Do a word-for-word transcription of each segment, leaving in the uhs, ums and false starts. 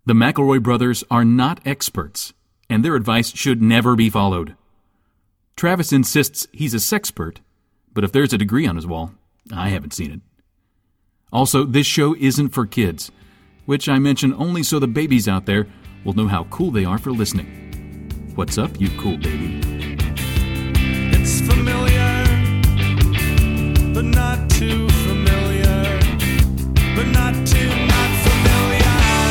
The McElroy brothers are not experts, and their advice should never be followed. Travis insists he's a sexpert, but if there's a degree on his wall, I haven't seen it. Also, this show isn't for kids, which I mention only so the babies out there will know how cool they are for listening. What's up, you cool baby? It's familiar, but not too familiar, but not too not familiar.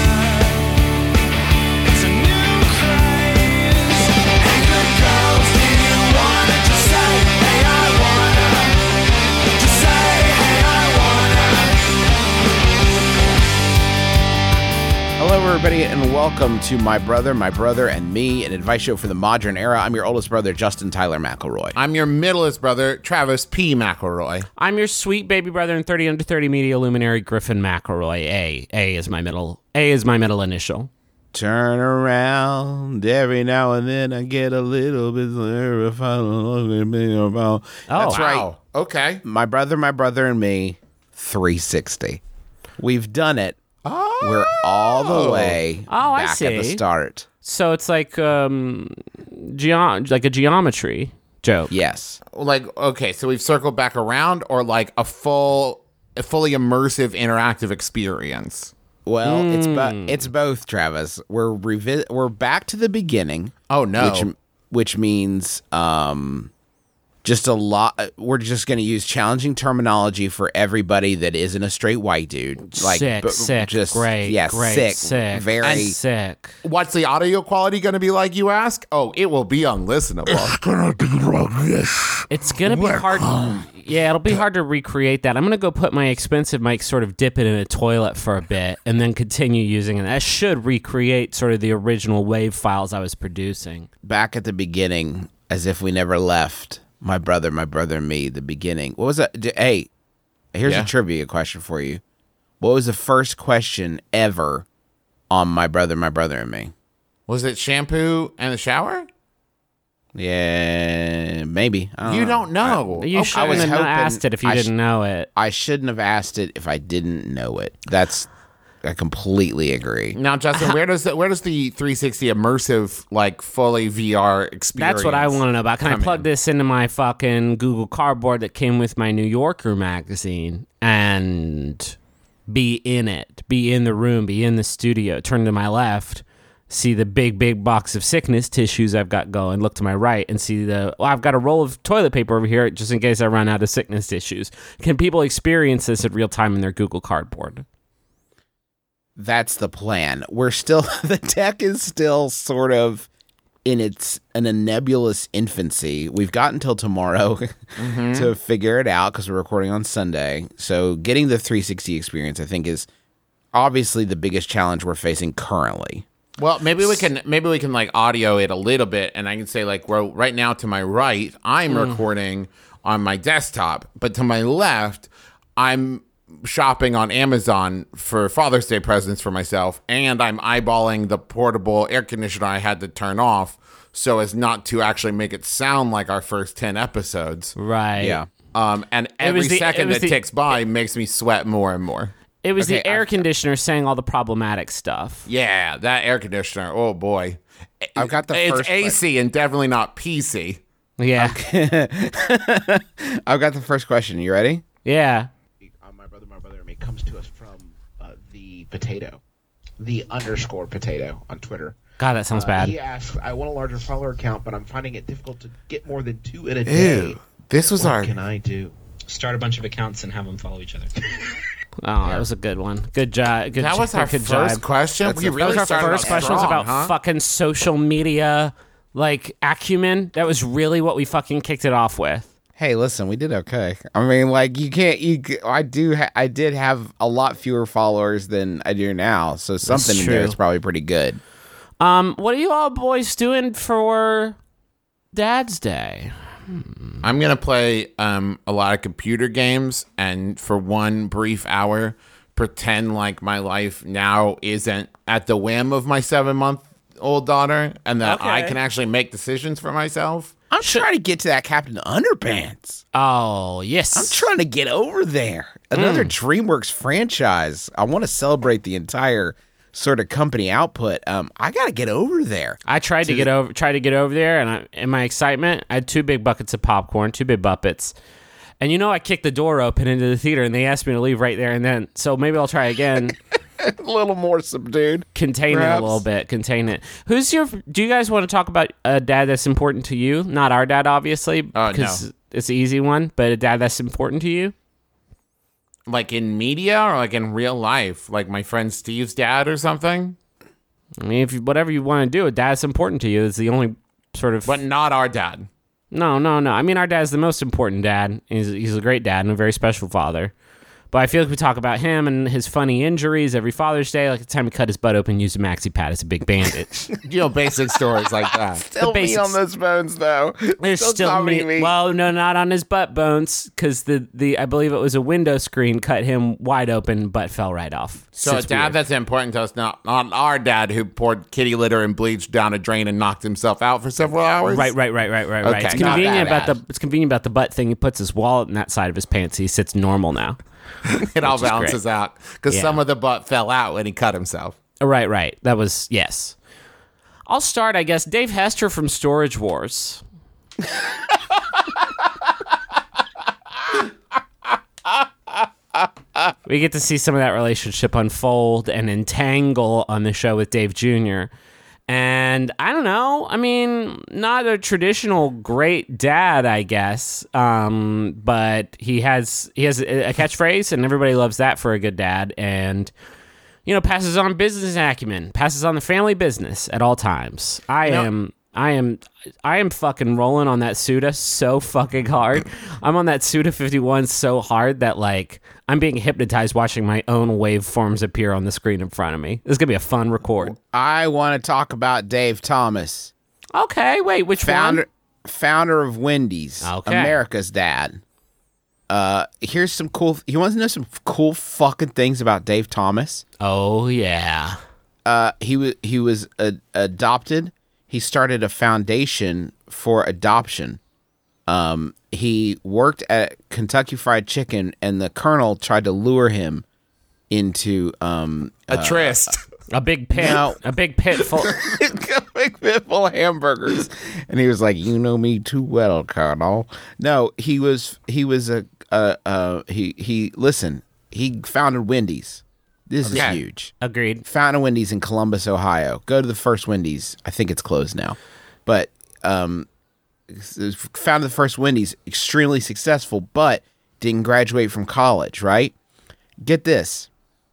It's a new craze. Hey, good girls, do you wanna just say, hey, I wanna? Just say, hey, I wanna. Hello, everybody, and welcome to My Brother, My Brother, and Me, an advice show for the modern era. I'm your oldest brother, Justin Tyler McElroy. I'm your middlest brother, Travis P. McElroy. I'm your sweet baby brother and thirty under thirty media luminary, Griffin McElroy. A. A is my middle. A is my middle initial. Turn around every now and then. I get a little bit terrified. Oh, That's right. Wow. Okay. My Brother, My Brother, and Me, three sixty. We've done it. Oh. We're all the way Oh, I back at the see. start. So it's like um, geo- like a geometry joke. Yes. Like, okay, so we've circled back around, or like a full, a fully immersive interactive experience? Well, it's Hmm. bo- it's both, Travis. We're revi- We're back to the beginning. Oh, no. Which which means um, just a lot. We're just going to use challenging terminology for everybody that isn't a straight white dude. Like sick, b- sick, just great, yeah, great, sick, sick, very and sick. What's the audio quality going to be like, you ask? Oh, it will be unlistenable. It's gonna be hard. Yeah, it'll be hard to recreate that. I'm gonna go put my expensive mic, sort of dip it in a toilet for a bit, and then continue using it. I should recreate sort of the original wave files I was producing. back at the beginning, as if we never left. My brother, my brother, and me. The beginning. What was that? D- Hey, here's Yeah. a trivia question for you. What was the first question ever on My Brother, My Brother, and Me? Was it shampoo and a shower? Yeah, maybe. I You know. don't know. You Okay. shouldn't was have hoping- asked it if you I sh- didn't know it. I shouldn't have asked it if I didn't know it. That's I completely agree. Now, Justin, where does the, where does the three sixty immersive, like, fully V R experience? That's what I want to know about. Can I come plug in? this into my fucking Google Cardboard that came with my New Yorker magazine and be in it, be in the room, be in the studio, turn to my left, see the big, big box of sickness tissues I've got going, look to my right and see the, well, I've got a roll of toilet paper over here just in case I run out of sickness tissues. Can people experience this in real time in their Google Cardboard? That's the plan. We're still the tech is still sort of in its in a nebulous infancy. We've got until tomorrow to figure it out because we're recording on Sunday. So getting the three sixty experience, I think, is obviously the biggest challenge we're facing currently. Well, maybe we can maybe we can like audio it a little bit, and I can say like, well, right now to my right, I'm recording on my desktop, but to my left, I'm shopping on Amazon for Father's Day presents for myself, and I'm eyeballing the portable air conditioner I had to turn off so as not to actually make it sound like our first ten episodes. Right. Yeah. Um, and every was the- second it was that the- ticks by makes me sweat more and more. It was Okay, the air I've- conditioner saying all the problemative stuff. Yeah, that air conditioner. Oh boy, I've got the it's first A C and definitely not P C. Yeah. I've got the first question. You ready? Yeah. uh, my brother, my brother, and me comes to us from uh, the potato, the underscore potato on Twitter. God, that sounds Uh, bad. He asks, "I want a larger follower count, but I'm finding it difficult to get more than two in a day. Ew, this was What our. can I do?" Start a bunch of accounts and have them follow each other. Oh, that was a good one. Good job. Good That was our good first job. question. That's we the- really That was our started first out question. Was strong, about huh? fucking social media, like acumen. That was really what we fucking kicked it off with. Hey, listen, we did okay. I mean, like you can't. You, c- I do. Ha- I did have a lot fewer followers than I do now, so something in there true. is probably pretty good. Um, what are you all boys doing for Dad's Day? I'm gonna play um, a lot of computer games, and for one brief hour, pretend like my life now isn't at the whim of my seven month old daughter, and that I Okay. can actually make decisions for myself. I'm trying to get to that Captain Underpants. Oh, yes. I'm trying to get over there. Another DreamWorks franchise. I want to celebrate the entire sort of company output. Um, I got to get over there. I tried to, To get the- over, tried to get over there, and I, in my excitement, I had two big buckets of popcorn, two big buppets, and you know, I kicked the door open into the theater, and they asked me to leave right there and then. So maybe I'll try again. A little more subdued. Contain Perhaps. it a little bit. Contain it. Who's your? Do you guys want to talk about a dad that's important to you? Not our dad, obviously, Uh, because no. it's an easy one. But a dad that's important to you. Like in media or like in real life? Like my friend Steve's dad or something? I mean, if you, whatever you want to do, a dad's important to you. It's the only sort of. But not our dad. No, no, no. I mean, our dad's the most important dad. He's he's a great dad and a very special father. But I feel like we talk about him and his funny injuries every Father's Day, like the time he cut his butt open and used a maxi pad as a big bandage. You know, basic stories like that. Still meat basics. on those bones, though. There's still comedy meat. Well, no, not on his butt bones, because the, the I believe it was a window screen cut him wide open, butt fell right off. So a It's dad weird. that's important to us, not, not our dad who poured kitty litter and bleach down a drain and knocked himself out for several hours. Right, right, right, right, right, Okay, right. It's not convenient that about bad. the it's convenient about the butt thing. He puts his wallet in that side of his pants. He sits normal now. It all Which is balances great. out because Yeah. some of the butt fell out when he cut himself. Right, right. That was yes. I'll start, I guess. Dave Hester from Storage Wars. We get to see some of that relationship unfold and entangle on the show with Dave Junior And I don't know. I mean, not a traditional great dad, I guess. Um, but he has he has a a catchphrase, and everybody loves that for a good dad. And you know, passes on business acumen, passes on the family business at all times. I know- am, I am, I am fucking rolling on that Suda so fucking hard. I'm on that Suda fifty-one so hard that like I'm being hypnotized watching my own waveforms appear on the screen in front of me. This is gonna be a fun record. I want to talk about Dave Thomas, Okay, wait, which founder one? founder of Wendy's, Okay. America's dad. Uh, here's some cool. You want to know some cool fucking things about Dave Thomas? Oh yeah. Uh, he was he was uh, adopted. He started a foundation for adoption. Um, he worked at Kentucky Fried Chicken, and the Colonel tried to lure him into um, A tryst. A big pit. No. A big pit full. a big pit full of hamburgers, and he was like, "You know me too well, Colonel." No, he was he was a uh uh he he listen. He founded Wendy's. This Okay. is huge. Agreed. Founded Wendy's in Columbus, Ohio. Go to the first Wendy's. I think it's closed now, but um, founded the first Wendy's. Extremely successful, but didn't graduate from college. Right? Get this.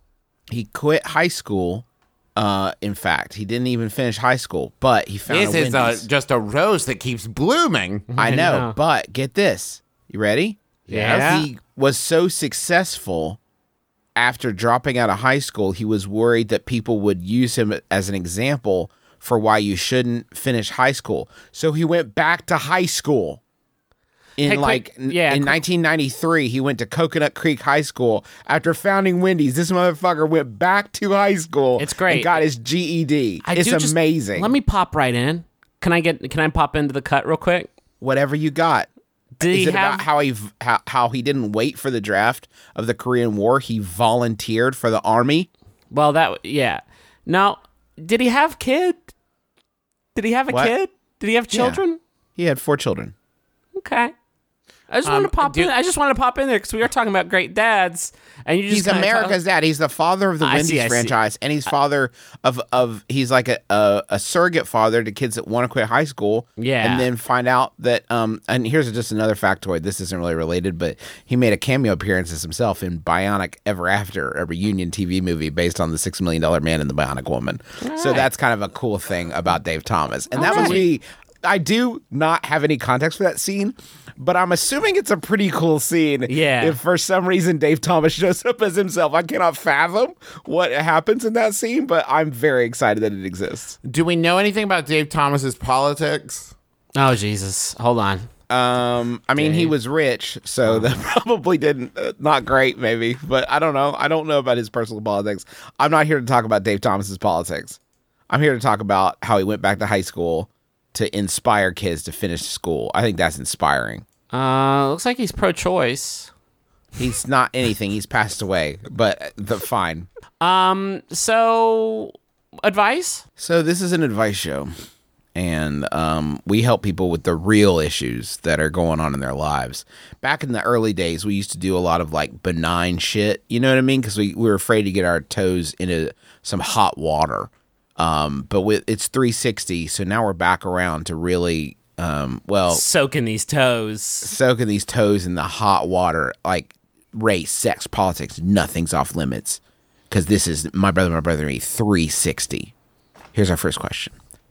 He quit high school. Uh, in fact, he didn't even finish high school, but he found This a is Wendy's. a, just a rose that keeps blooming. I know, know. but get this. You ready? Yeah. He was so successful after dropping out of high school, he was worried that people would use him as an example for why you shouldn't finish high school. So he went back to high school. In Hey, like quick- yeah, in quick- nineteen ninety-three, he went to Coconut Creek High School after founding Wendy's. This motherfucker went back to high school. It's great. And got his G E D. I it's do just- amazing. Let me pop right in. Can I get? Can I pop into the cut real quick? Whatever you got. Did Is he it have? about how he v- how, how he didn't wait for the draft of the Korean War? He volunteered for the army. Well, that yeah. Now, did he have kid? Did he have a What? kid? Did he have children? He had four children. Okay. I just wanted to pop do- in. I just wanted to pop in there because we are talking about great dads, and you just He's kinda America's dad. He's the father of the I Wendy's see, I see. franchise, and he's father of of he's like a, a a surrogate father to kids that want to quit high school. Yeah. and then find out that um. And here's just another factoid. This isn't really related, but he made a cameo appearance as himself in Bionic Ever After, a reunion T V movie based on the Six Million Dollar Man and the Bionic Woman. So right. that's kind of a cool thing about Dave Thomas, and All that was right. me. I do not have any context for that scene, but I'm assuming it's a pretty cool scene. Yeah. If for some reason Dave Thomas shows up as himself, I cannot fathom what happens in that scene, but I'm very excited that it exists. Do we know anything about Dave Thomas's politics? Oh Jesus! Hold on. Um, I mean, he Dave. was rich, so that probably didn't, uh, not great, maybe, but I don't know. I don't know about his personal politics. I'm not here to talk about Dave Thomas's politics. I'm here to talk about how he went back to high school to inspire kids to finish school. I think that's inspiring. Uh, looks like he's pro-choice. He's not anything. He's passed away, but the fine. Um. So, advice? So this is an advice show, and um, we help people with the real issues that are going on in their lives. Back in the early days, we used to do a lot of like benign shit. You know what I mean? Because we, we were afraid to get our toes into some hot water. Um, but with it's three sixty, so now we're back around to really, um, well, Soaking these toes. soaking these toes in the hot water, like race, sex, politics. Nothing's off limits. Because this is My Brother, My Brother, and Me three sixty. Here's our first question.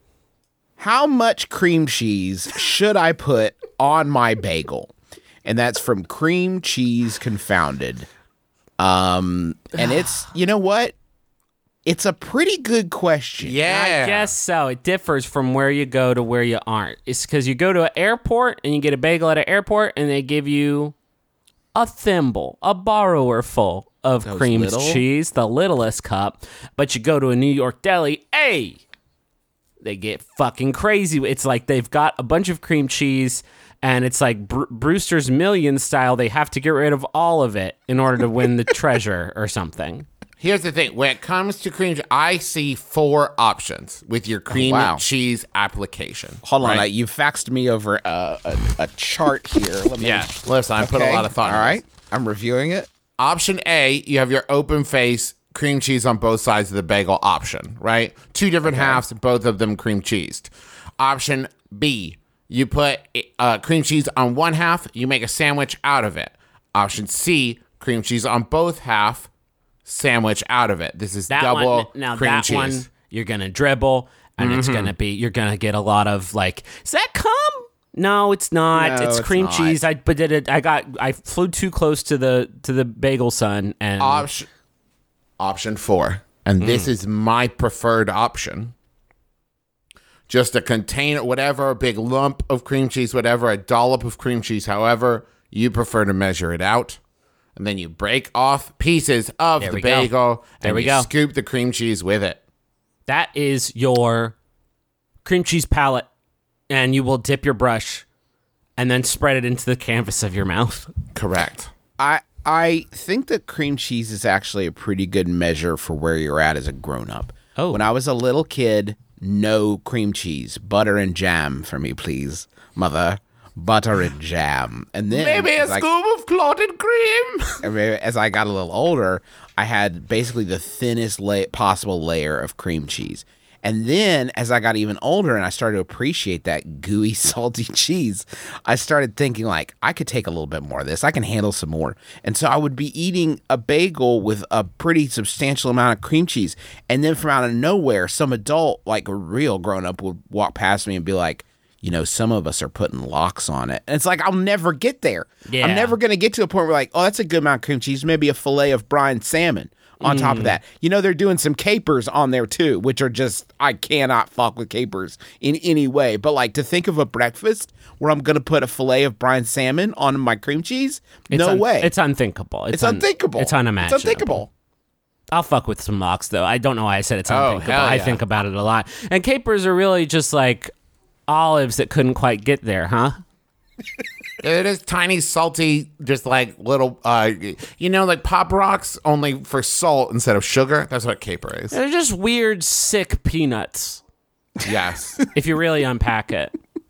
How much cream cheese should I put on my bagel? And that's from Cream Cheese Confounded. Um, and it's, you know what? It's a pretty good question. Yeah. I guess so. It differs from where you go to where you aren't. It's because you go to an airport and you get a bagel at an airport and they give you a thimble, a borrower full of Those cream little? cheese, the littlest cup. But you go to a New York deli, hey, they get fucking crazy. It's like they've got a bunch of cream cheese and it's like Bru- Brewster's Million style. They have to get rid of all of it in order to win the treasure or something. Here's the thing. When it comes to cream cheese, I see four options with your cream wow. cheese application. Hold on. right? I, you faxed me over a, a, a chart here. Let me, Yeah. Listen, I put a Okay, lot of thought All in right. this. I'm reviewing it. Option A, you have your open face cream cheese on both sides of the bagel option, right? Two different halves, both of them cream cheesed. Option B, you put uh, cream cheese on one half, you make a sandwich out of it. Option C, cream cheese on both half, sandwich out of it. This is That double one, now cream that cheese. one, you're gonna dribble, and it's gonna be you're gonna get a lot of like, is that cum? No, it's not. No, it's it's cream not. cheese. I but did it. I got. I flew too close to the to the bagel sun, and Option, option four, and this is my preferred option. Just a container, whatever, a big lump of cream cheese, whatever, a dollop of cream cheese, however you prefer to measure it out. And then you break off pieces of There the we go. bagel There and we you go. scoop the cream cheese with it. that is your cream cheese palette, and you will dip your brush, and then spread it into the canvas of your mouth. Correct. I I think that cream cheese is actually a pretty good measure for where you're at as a grown up. Oh. When I was a little kid, no cream cheese, butter and jam for me, please, mother. Butter and jam, and then Maybe a as I- scoop of clotted cream. I mean, as I got a little older, I had basically the thinnest la- possible layer of cream cheese. And then as I got even older and I started to appreciate that gooey, salty cheese, I started thinking like, I could take a little bit more of this. I can handle some more. And so I would be eating a bagel with a pretty substantial amount of cream cheese. And then from out of nowhere, some adult, like a real grown up, would walk past me and be like, you know, some of us are putting locks on it. And it's like, I'll never get there. Yeah. I'm never going to get to a point where like, oh, that's a good amount of cream cheese. Maybe a fillet of brine salmon on top of that. You know, they're doing some capers on there too, which are just, I cannot fuck with capers in any way. But like to think of a breakfast where I'm going to put a fillet of brine salmon on my cream cheese, It's no un- way. It's unthinkable. It's, It's un- unthinkable. It's unimaginable. It's unthinkable. I'll fuck with some locks though. I don't know why I said it's Oh, unthinkable. hell I yeah. think about it a lot. And capers are really just like olives that couldn't quite get there, huh? It is tiny, salty, just like little, uh, you know, like Pop Rocks, only for salt instead of sugar. That's what caper is. They're just weird, sick peanuts. Yes. If you really unpack it.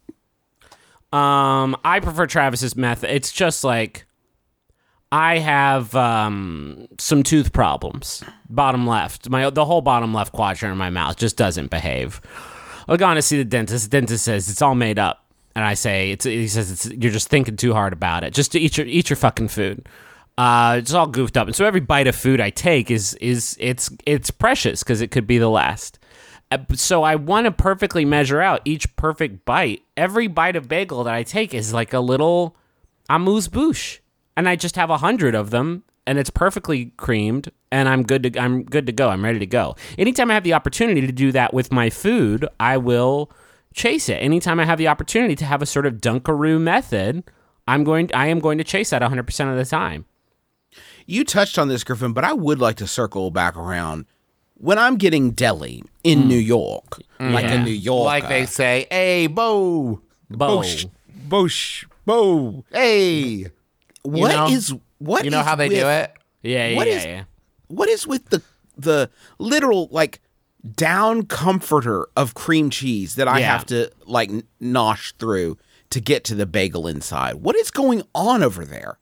Um, I prefer Travis's method. It's just like I have um, some tooth problems. Bottom left, my the whole bottom left quadrant of my mouth just doesn't behave. I've gone to see the dentist. The dentist says it's all made up, and I say it's. He says it's you're just thinking too hard about it. Just to eat your eat your fucking food. Uh, it's all goofed up, and so every bite of food I take is is it's it's precious because it could be the last. Uh, So I want to perfectly measure out each perfect bite. Every bite of bagel that I take is like a little amuse-bouche, and I just have a hundred of them, and it's perfectly creamed, and I'm good to I'm good to go. I'm ready to go. Anytime I have the opportunity to do that with my food, I will chase it. Anytime I have the opportunity to have a sort of Dunkaroo method, I'm going I am going to chase that one hundred percent of the time. You touched on this, Griffin, but I would like to circle back around. When I'm getting deli in New York, like Yeah. in New York, Like they say, hey, Bo. Bo. Bosh, bo. Hey. What know- is what? You know is how they with, do it? Yeah, yeah, What yeah, is- yeah. What is with the the literal like down comforter of cream cheese that I Yeah. have to like n- nosh through to get to the bagel inside. What is going on over there?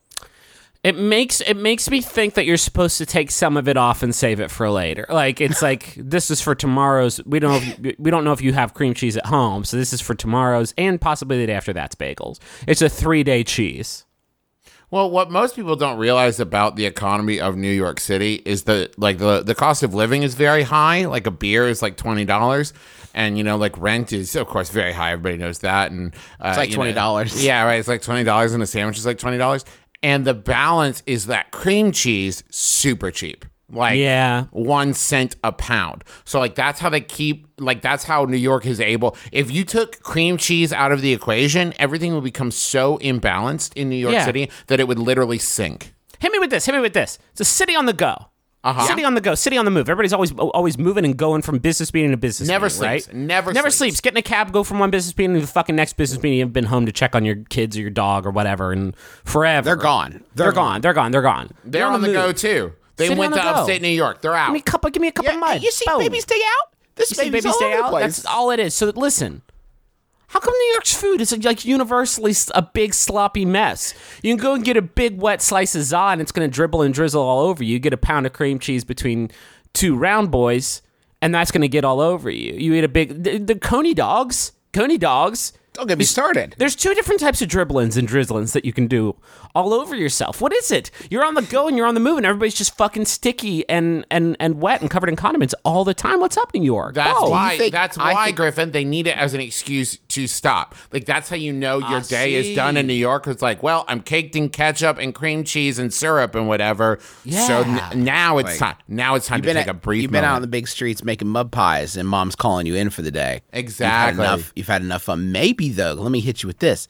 It makes it makes me think that you're supposed to take some of it off and save it for later. Like it's like this is for tomorrow's. We don't know if you, we don't know if you have cream cheese at home, so this is for tomorrow's and possibly the day after that's bagels. It's a three day cheese. Well, what most people don't realize about the economy of New York City is that like the, the cost of living is very high. Like a beer is like twenty dollars, and you know like rent is of course very high. Everybody knows that, and uh, It's like you know- twenty dollars. Yeah, right. It's like twenty dollars, and a sandwich is like twenty dollars. And the balance is that cream cheese super cheap. Like Yeah. one cent a pound. So like that's how they keep like that's how New York is able. If you took cream cheese out of the equation, everything would become so imbalanced in New York Yeah. City that it would literally sink. Hit me with this. Hit me with this. It's a city on the go. Uh-huh. City on the go. City on the move. Everybody's always always moving and going from business meeting to business Never meeting, sleeps. right? Never Never sleeps. sleeps. Get in a cab, go from one business meeting to the fucking next business meeting. You've been home to check on your kids or your dog or whatever, and forever. They're gone. They're, gone. They're gone. They're gone. They're You're on the go move. too. They City went on to the go. upstate New York. They're out. Give me a cup. Of, give me a cup of mud. You see Boom. baby stay out? This You see baby's baby all stay over the out. place. That's all it is. So listen. How come New York's food is like universally s- a big sloppy mess? You can go and get a big wet slice of za and it's going to dribble and drizzle all over you. You get a pound of cream cheese between two round boys and that's going to get all over you. You eat a big the, the Coney dogs, Coney dogs. Don't get me started. There's two different types of dribblings and drizzlings that you can do all over yourself. What is it? You're on the go and you're on the move and everybody's just fucking sticky and and and wet and covered in condiments all the time. What's up, New York? That's Go. why. think- That's I why, think- Griffin. They need it as an excuse to stop. Like that's how you know your I day see. is done in New York. It's like, well, I'm caked in ketchup and cream cheese and syrup and whatever. So Yeah. n- now it's Like, time. Now it's time You've to been, take at- a brief. you've been out on the moment. big streets making mud pies, and mom's calling you in for the day. Exactly. You've had enough, you've had enough fun. Maybe, though, let me hit you with this.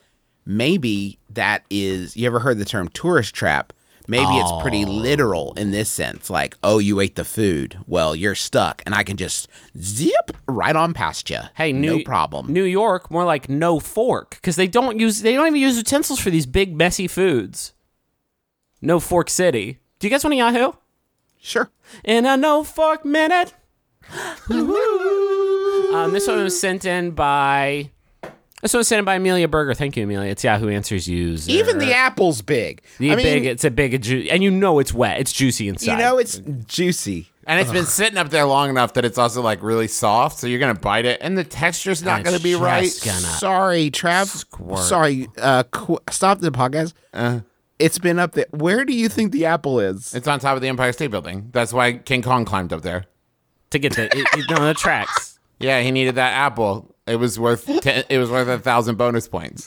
Maybe that is, you ever heard the term tourist trap? Maybe it's pretty literal in this sense. Like, oh, you ate the food. Well, you're stuck, and I can just zip right on past you. Hey, New, no problem. New York, more like no fork, because they don't use they don't even use utensils for these big messy foods. No Fork City. Do you guys want a Yahoo? Sure. In a no fork minute. um, this one was sent in by. This one was sent in by Amelia Berger. Thank you, Amelia. It's Yahoo Answers user. Even the apple's big. The I mean, big, it's a big, ju- and you know it's wet. It's juicy inside. you know, it's juicy. And it's been sitting up there long enough that it's also like really soft. So you're gonna bite it, and the texture's not And gonna it's be right. just gonna- Sorry, Trav. Sorry. Uh, qu- stop the podcast. Uh, It's been up there. Where do you think the apple is? it's on top of the Empire State Building. That's why King Kong climbed up there. to get the, it, it, no, the tracks. Yeah, he needed that apple. It was worth. Ten, it was worth a thousand bonus points.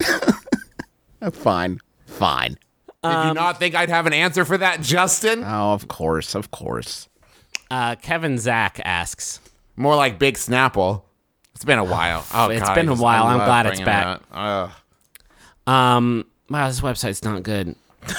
Uh, Fine. Fine. Did Um, you not think I'd have an answer for that, Justin? Oh, of course. Of course. Uh, Kevin Zach asks. More like Big Snapple. It's been a while. Oh, It's God, been I a just- while. I I'm love glad it's bringing back. it up. Ugh. Um, wow, this website's not good.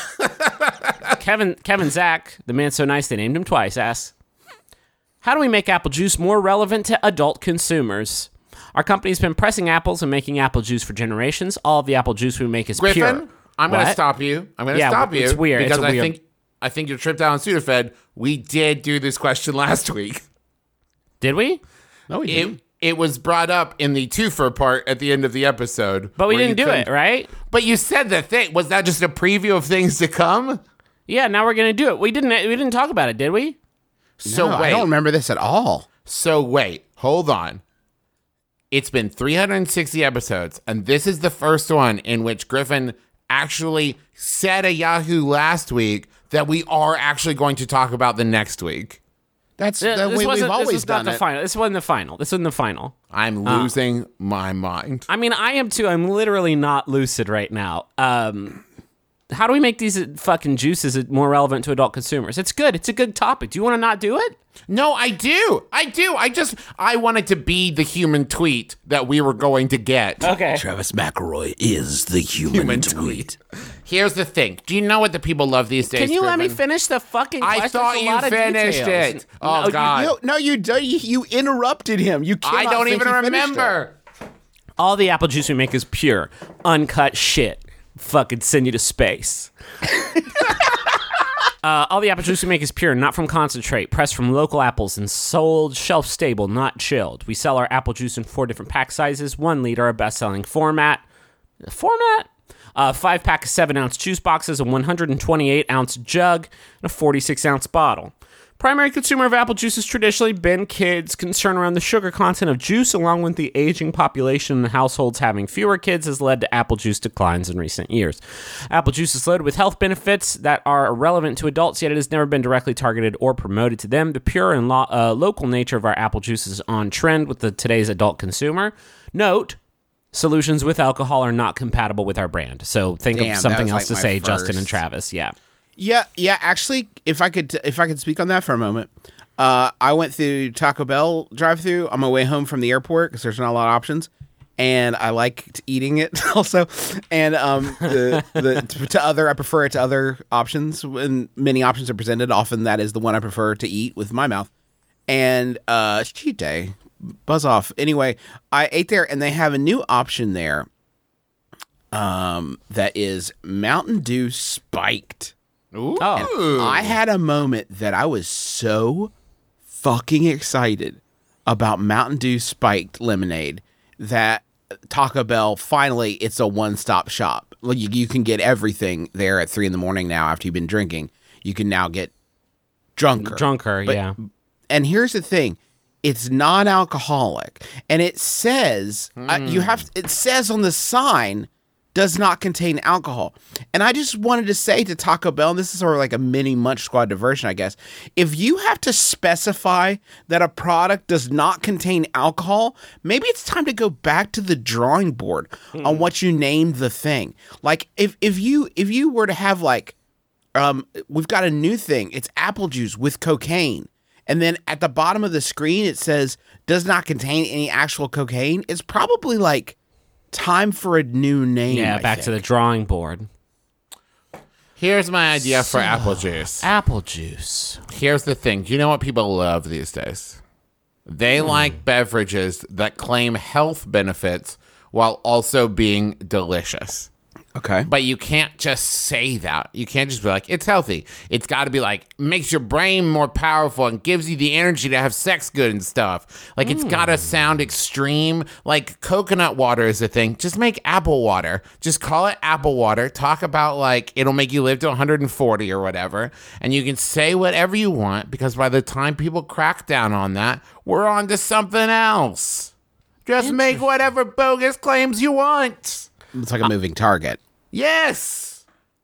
Kevin Kevin Zach, the man so nice they named him twice, asks, how do we make apple juice more relevant to adult consumers? Our company's been pressing apples and making apple juice for generations. All of the apple juice we make is Griffin, pure. I'm going to What? stop you. I'm going to Yeah, stop you. it's weird. It's Because a I weird- think I think your trip down Sudafed, we did do this question last week. Did we? No, we It it was brought up in the twofer part at the end of the episode. But we where didn't you do couldn't- it, right? But you said the thing. Was that just a preview of things to come? Yeah, now we're gonna do it. We didn't. We didn't talk about it, did we? So No, wait. I don't remember this at all. So wait, hold on. It's been three hundred sixty episodes, and this is the first one in which Griffin actually said a Yahoo last week that we are actually going to talk about the next week. That's Uh, the this way wasn't. we've This always was not done the it. final. This wasn't the final. This wasn't the final. I'm Ah. losing my mind. I mean, I am too. I'm literally not lucid right now. Um, how do we make these fucking juices more relevant to adult consumers? It's good. It's a good topic. Do you want to not do it? No, I do. I do. I just, I wanted to be the human tweet that we were going to get. Okay. Travis McElroy is the human, Human tweet. Here's the thing. Do you know what the people love these days? Can you let me Griffin? finish the fucking question? I thought It's a you lot of finished details. it. Oh, No, you- God. No, no, you do. You, you interrupted him. You I cannot don't think even he finished remember. all the apple juice we make is pure, uncut shit. Fucking send you to space. Uh, all the apple juice we make is pure, not from concentrate, pressed from local apples and sold shelf stable, not chilled. We sell our apple juice in four different pack sizes. One liter, our best-selling format. Format? A five pack of seven ounce juice boxes, a one hundred twenty-eight ounce jug, and a forty-six ounce bottle. Primary consumer of apple juice has traditionally been kids. Concern around the sugar content of juice, along with the aging population and households having fewer kids, has led to apple juice declines in recent years. Apple juice is loaded with health benefits that are relevant to adults, yet it has never been directly targeted or promoted to them. The pure and lo- uh, local nature of our apple juice is on trend with the today's adult consumer. Note, solutions with alcohol are not compatible with our brand. So think Damn, of that something was else like to my say, Justin and first. Travis. Yeah. Yeah, yeah. Actually, if I could, if I could speak on that for a moment, uh, I went through Taco Bell drive-through on my way home from the airport because there's not a lot of options, and I liked eating it also. And um, the, the to other, I prefer it to other options. When many options are presented, often that is the one I prefer to eat with my mouth. And uh, it's cheat day, buzz off. Anyway, I ate there, and they have a new option there. Um, that is Mountain Dew spiked. Ooh. Oh. I had a moment that I was so fucking excited about Mountain Dew spiked lemonade that Taco Bell finally it's a one-stop shop. Like you, you can get everything there at three in the morning now after you've been drinking. You can now get drunker. Drunker, But- yeah. And here's the thing. It's non-alcoholic, and it says uh, you have. It says on the sign, does not contain alcohol. And I just wanted to say to Taco Bell, and this is sort of like a mini Munch Squad diversion, I guess. If you have to specify that a product does not contain alcohol, maybe it's time to go back to the drawing board on what you named the thing. Like if if you if you were to have like, um, we've got a new thing. It's apple juice with cocaine. And then at the bottom of the screen, it says, does not contain any actual cocaine. It's probably like time for a new name. Yeah, I back to the think. drawing board. Here's my idea for apple juice. Apple juice. Here's the thing. Do you know what people love these days? They like beverages that claim health benefits while also being delicious. Okay. But you can't just say that. You can't just be like, it's healthy. It's got to be like, makes your brain more powerful and gives you the energy to have sex good and stuff. Like, it's got to sound extreme. Like, coconut water is a thing. Just make apple water. Just call it apple water. Talk about, like, it'll make you live to one hundred forty or whatever. And you can say whatever you want because by the time people crack down on that, we're on to something else. Just make whatever bogus claims you want. It's like a moving target. Yes.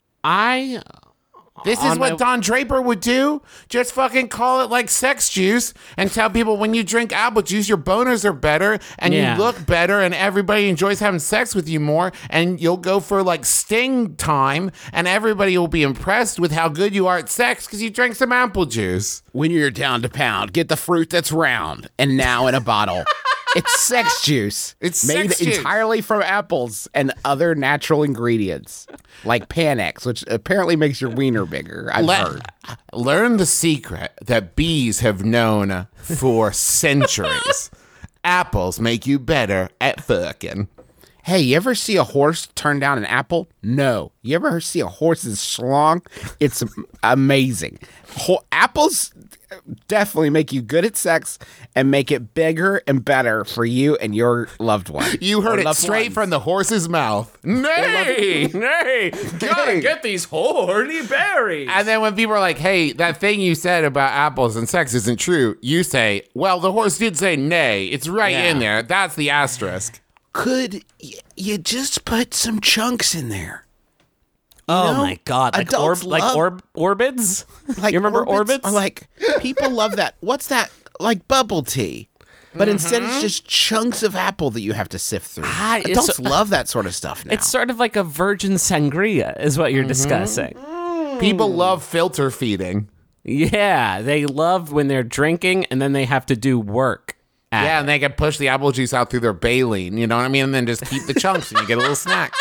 I This is On what my- Don Draper would do. Just fucking call it like sex juice and tell people when you drink apple juice, your boners are better and Yeah. you look better and everybody enjoys having sex with you more. And you'll go for like sting time and everybody will be impressed with how good you are at sex because you drank some apple juice. When you're down to pound, get the fruit that's round and now in a bottle. It's sex juice. It's made sex juice. entirely from apples and other natural ingredients, like Panax, which apparently makes your wiener bigger. I've Let- heard. Learn the secret that bees have known for centuries. Apples make you better at fucking. Hey, you ever see a horse turn down an apple? No. You ever see a horse's schlong? It's amazing. Ho- apples definitely make you good at sex and make it bigger and better for you and your loved one. You heard Or it loved straight ones. from the horse's mouth. Nay! Nay, gotta get these horny berries. And then when people are like, hey, that thing you said about apples and sex isn't true, you say, well, the horse did say nay. It's right Yeah. in there. That's the asterisk. Could y- you just put some chunks in there? Oh know, my god, like orb, adults like love- orb, orbids. Like you remember orbits orbits? are like people love that. What's that? Like bubble tea. But instead, it's just chunks of apple that you have to sift through. Ah, it's- Adults love that sort of stuff now. It's sort of like a virgin sangria, is what you're discussing. People love filter feeding. Yeah, they love when they're drinking and then they have to do work. at Yeah, it. and they can push the apple juice out through their baleen, you know what I mean? And then just keep the chunks and you get a little snack.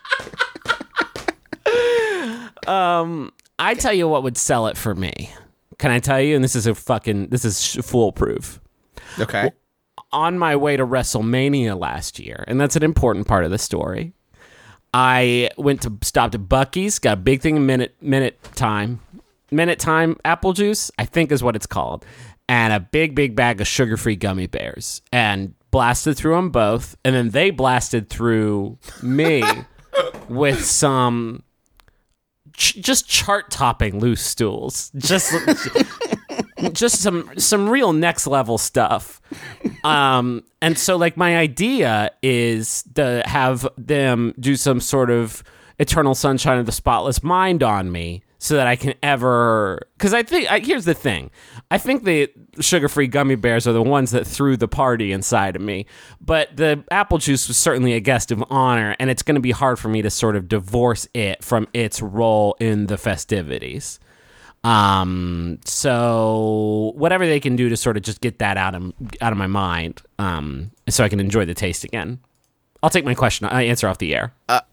I tell you what would sell it for me. Can I tell you? And this is a fucking, this is sh- foolproof. okay. On my way to WrestleMania last year, and that's an important part of the story. I went to stopped at Bucky's, got a big thing in minute minute time, minute time apple juice, I think is what it's called, and a big, big bag of sugar-free gummy bears, and blasted through them both, and then they blasted through me with some ch- just chart-topping loose stools. Just... just some some real next level stuff. Um, and so like my idea is to have them do some sort of Eternal Sunshine of the Spotless Mind on me so that I can ever, because I think, I, here's the thing. I think the sugar-free gummy bears are the ones that threw the party inside of me, but the apple juice was certainly a guest of honor, and it's going to be hard for me to sort of divorce it from its role in the festivities. Um, so whatever they can do to sort of just get that out of out of my mind, um, so I can enjoy the taste again. I'll take my question. I answer off the air. Uh,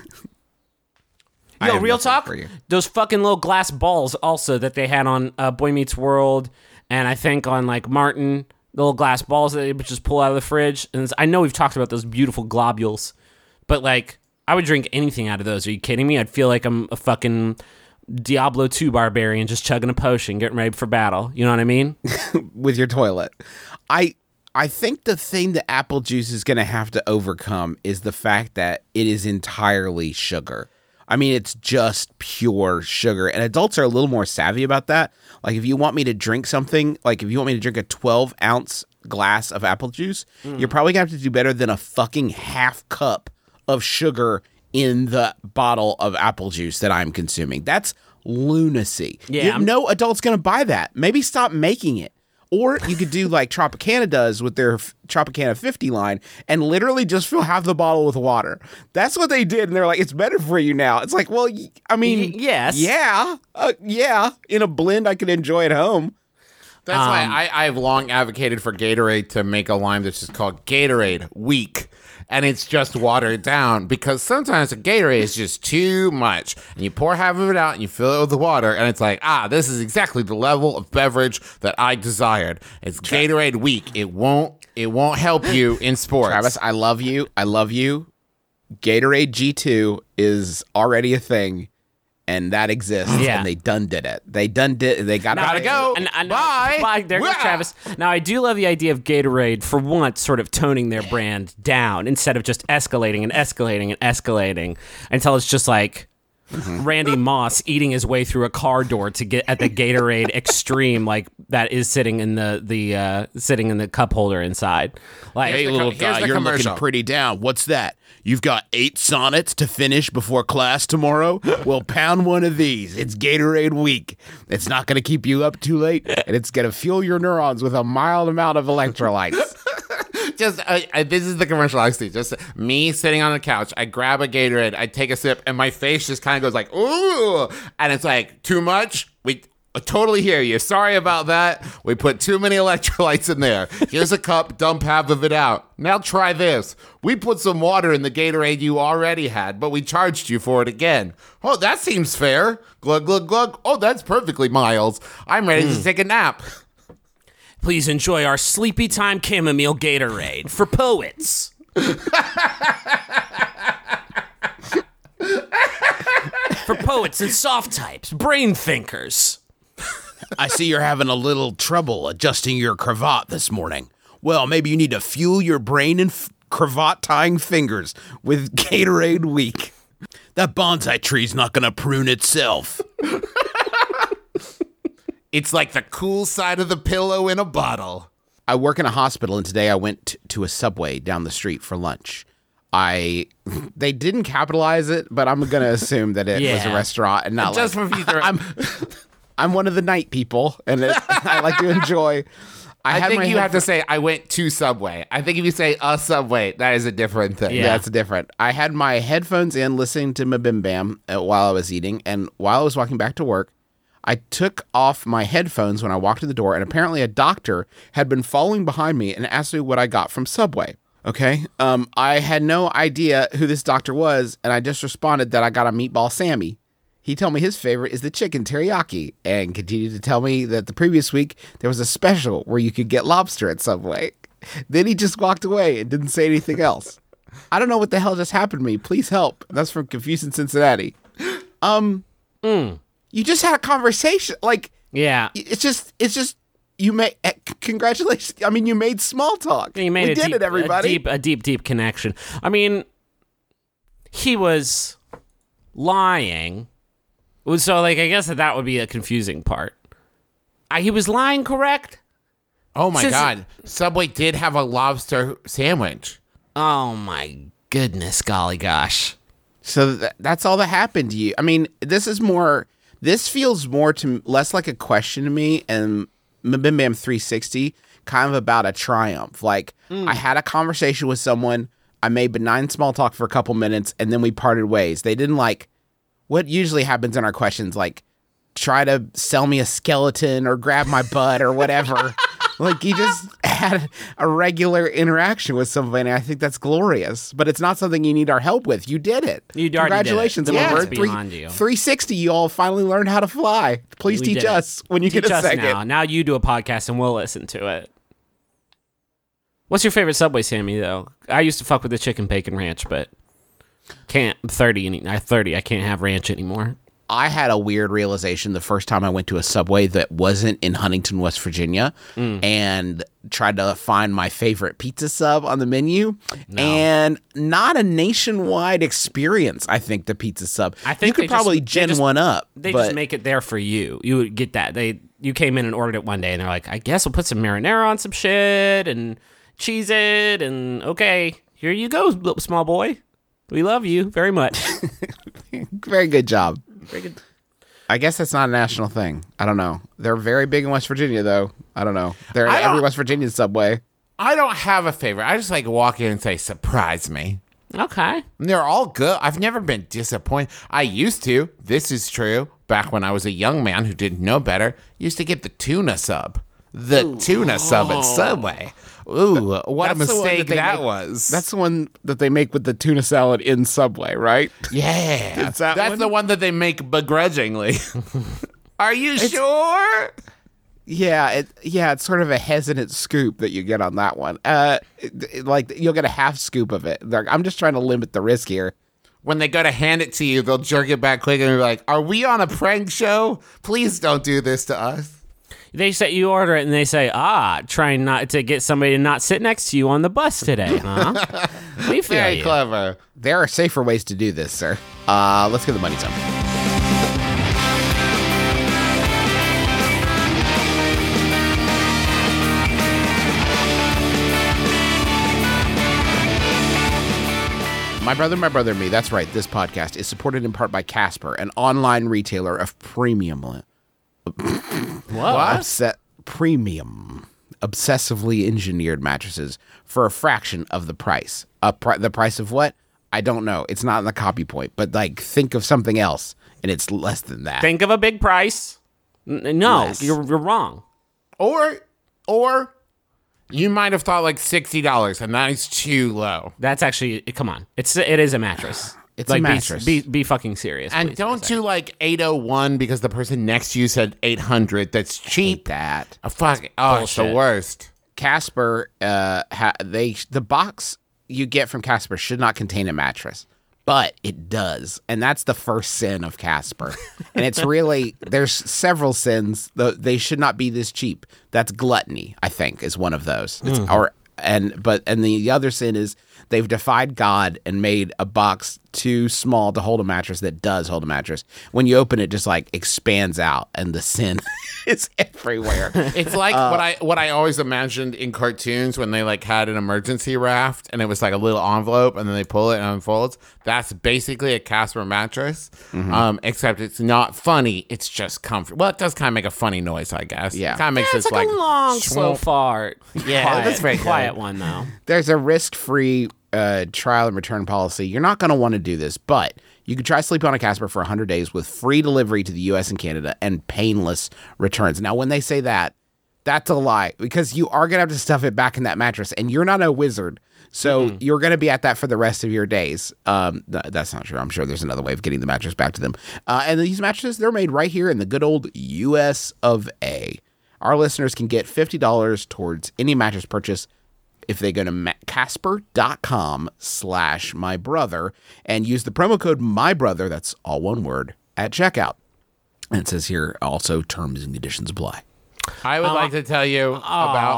I Yo, have real nothing talk. for you. Those fucking little glass balls also that they had on uh, Boy Meets World, and I think on like Martin, the little glass balls that they would just pull out of the fridge. And it's- I know we've talked about those beautiful globules, but like I would drink anything out of those. Are you kidding me? I'd feel like I'm a fucking Diablo two barbarian just chugging a potion, getting ready for battle. You know what I mean? With your toilet. I I think the thing that apple juice is going to have to overcome is the fact that it is entirely sugar. I mean, it's just pure sugar, and adults are a little more savvy about that. Like, if you want me to drink something, like if you want me to drink a twelve ounce glass of apple juice, mm. you're probably going to have to do better than a fucking half cup of sugar in the bottle of apple juice that I'm consuming. That's lunacy. Yeah, You- I'm- no adult's going to buy that. Maybe stop making it. Or you could do like Tropicana does with their f- Tropicana fifty line and literally just fill half the bottle with water. That's what they did. And they're like, it's better for you now. It's like, well, y- I mean, Y- yes. Yeah. Uh, yeah. In a blend I can enjoy at home. That's Um, why I, I've long advocated for Gatorade to make a line that's just called Gatorade Weak. And it's just watered down because sometimes a Gatorade is just too much. And you pour half of it out and you fill it with the water. And it's like, ah, this is exactly the level of beverage that I desired. It's Gatorade Weak. It won't, it won't help you in sports. Travis, I love you. I love you. Gatorade G two is already a thing. And that exists, Yeah. and they done did it. They done did. They got Gotta go. And, and, Bye. Bye. There goes Wah. Travis. Now, I do love the idea of Gatorade, for once, sort of toning their brand down instead of just escalating and escalating and escalating until it's just like Randy Moss eating his way through a car door to get at the Gatorade Extreme, like that is sitting in the the uh, sitting in the cup holder inside. Like, Hey, the little co- here's guy, the you're commercial. looking pretty down. What's that? You've got eight sonnets to finish before class tomorrow? Well, pound one of these. It's Gatorade Week. It's not going to keep you up too late, and it's going to fuel your neurons with a mild amount of electrolytes. Just uh, uh, this is the commercial I see. Just me sitting on the couch. I grab a Gatorade. I take a sip, and my face just kind of goes like, "Ooh!" And it's like, too much. We I totally hear you. Sorry about that. We put too many electrolytes in there. Here's a cup. Dump half of it out. Now try this. We put some water in the Gatorade you already had, but we charged you for it again. Oh, that seems fair. Glug glug glug. Oh, that's perfectly mild. I'm ready to take a nap. please enjoy our Sleepy Time Chamomile Gatorade for poets. For poets and soft types, brain thinkers. I see you're having a little trouble adjusting your cravat this morning. Well, maybe you need to fuel your brain and f- cravat tying fingers with Gatorade Week. That bonsai tree's not going to prune itself. It's like the cool side of the pillow in a bottle. I work in a hospital, and today I went t- to a Subway down the street for lunch. I they didn't capitalize it, but I'm going to assume that it was a Yeah. restaurant and not Just like, for future- I'm I'm one of the night people, and it, I like to enjoy. I had think my you have to headphones- say, I went to Subway. I think if you say a Subway, that is a different thing. Yeah. That's different. I had my headphones in listening to my Bim Bam uh, while I was eating, and while I was walking back to work, I took off my headphones when I walked to the door, and apparently a doctor had been following behind me and asked me what I got from Subway. Okay? Um, I had no idea who this doctor was, and I just responded that I got a meatball Sammy. He told me his favorite is the chicken teriyaki, and continued to tell me that the previous week there was a special where you could get lobster at Subway. Then he just walked away and didn't say anything else. I don't know what the hell just happened to me. Please help. That's from Confused in Cincinnati. Um, You just had a conversation. Like, Yeah. it's just, it's just, you made, eh, c- congratulations. I mean, you made small talk. You made we a did deep, it, everybody. A deep, a deep, deep connection. I mean, he was lying. So, like, I guess that that would be a confusing part. I, he was lying, correct? Oh my Since- God. Subway did have a lobster sandwich. Oh, my goodness, golly gosh. So th- that's all that happened to you. I mean, this is more, this feels more to less like a question to me and Bim Bam three sixty kind of about a triumph. Like, I had a conversation with someone, I made benign small talk for a couple minutes, and then we parted ways. They didn't like, what usually happens in our questions, like, try to sell me a skeleton or grab my butt or whatever. Like, you just had a regular interaction with somebody, and I think that's glorious. But it's not something you need our help with. You did it. You already did it. Congratulations, The Emma moment's Bird. Three- beyond you. three sixty, you all finally learned how to fly. Please We teach did it. us when you Teach get a us second. now. Now you do a podcast and we'll listen to it. What's your favorite Subway Sammy, though? I used to fuck with the chicken bacon ranch, but can't. I'm thirty. And I'm thirty. I can't have ranch anymore. I had a weird realization the first time I went to a Subway that wasn't in Huntington, West Virginia, Mm. and tried to find my favorite pizza sub on the menu. And not a nationwide experience, I think, the pizza sub. I think you could they just- probably they gen just- one up. They but just make it there for you. You would get that. They you came in and ordered it one day, and they're like, "I guess we'll put some marinara on some shit and cheese it, and okay, here you go, little small boy. We love you very much." very good job. Very good. I guess that's not a national thing. I don't know. They're very big in West Virginia, though. I don't know. They're in I every don't- West Virginia Subway. I don't have a favorite. I just like walk in and say, surprise me. Okay. And they're all good. I've never been disappointed. I used to. This is true. Back when I was a young man who didn't know better, used to get the tuna sub. The tuna sub at Subway. Ooh, what a That's the one mistake they that make- was. That's the one that they make with the tuna salad in Subway, right? yeah. Is that That's one? the one that they make begrudgingly. Are you sure? Yeah, it yeah, it's sort of a hesitant scoop that you get on that one. Uh, it- it- like you'll get a half scoop of it. Like, I'm just trying to limit the risk here. When they go to hand it to you, they'll jerk it back quick and be like, are we on a prank show? Please don't do this to us. They say you order it, and they say, "Ah, trying not to get somebody to not sit next to you on the bus today, huh?" We feel Very you. clever. There are safer ways to do this, sir. Uh, let's get the money zone. My Brother, My Brother, and Me. That's right. This podcast is supported in part by Casper, an online retailer of premium. What? Obse- premium, obsessively engineered mattresses for a fraction of the price. A pri- the price of what? I don't know. It's not in the copy point, but like think of something else, and it's less than that. Think of a big price. N- no, Less. you're, you're wrong. Or, or you might have thought like sixty dollars, and that is too low. That's actually come on. It's it is a mattress. It's a like, be- mattress. Be, be fucking serious. And please, don't for a second. do like eight oh one because the person next to you said eight hundred. That's Hate cheap. that. Oh, fuck. Oh, it's the Bullshit. worst. Casper, uh, ha- they the box you get from Casper should not contain a mattress, but it does, and that's the first sin of Casper. And it's really there's several sins. Though they should not be this cheap. That's gluttony, I think, is one of those. It's, Or and but and the other sin is they've defied God and made a box too small to hold a mattress that does hold a mattress. When you open it, just like expands out, and the sin is everywhere. It's like what I what I always imagined in cartoons when they like had an emergency raft and it was like a little envelope and then they pull it and it unfolds. That's basically a Casper mattress, um, except it's not funny. It's just comfort. Well, it does kind of make a funny noise, I guess. Yeah. it kind of makes Yeah, it's this like, like, a long, slow swamp. fart. Yeah, quiet, that's very quiet good. one though. There's a risk-free uh, trial and return policy. You're not going to want to do this, but you can try Sleep on a Casper for one hundred days with free delivery to the U S and Canada and painless returns. Now, when they say that, that's a lie because you are going to have to stuff it back in that mattress, and you're not a wizard. So you're going to be at that for the rest of your days. Um, th- that's not true. I'm sure there's another way of getting the mattress back to them. Uh, and these mattresses, they're made right here in the good old U S of A. Our listeners can get fifty dollars towards any mattress purchase if they go to ma- casper.com slash my brother and use the promo code my brother, that's all one word, at checkout. And it says here also terms and conditions apply. I would like to tell you about.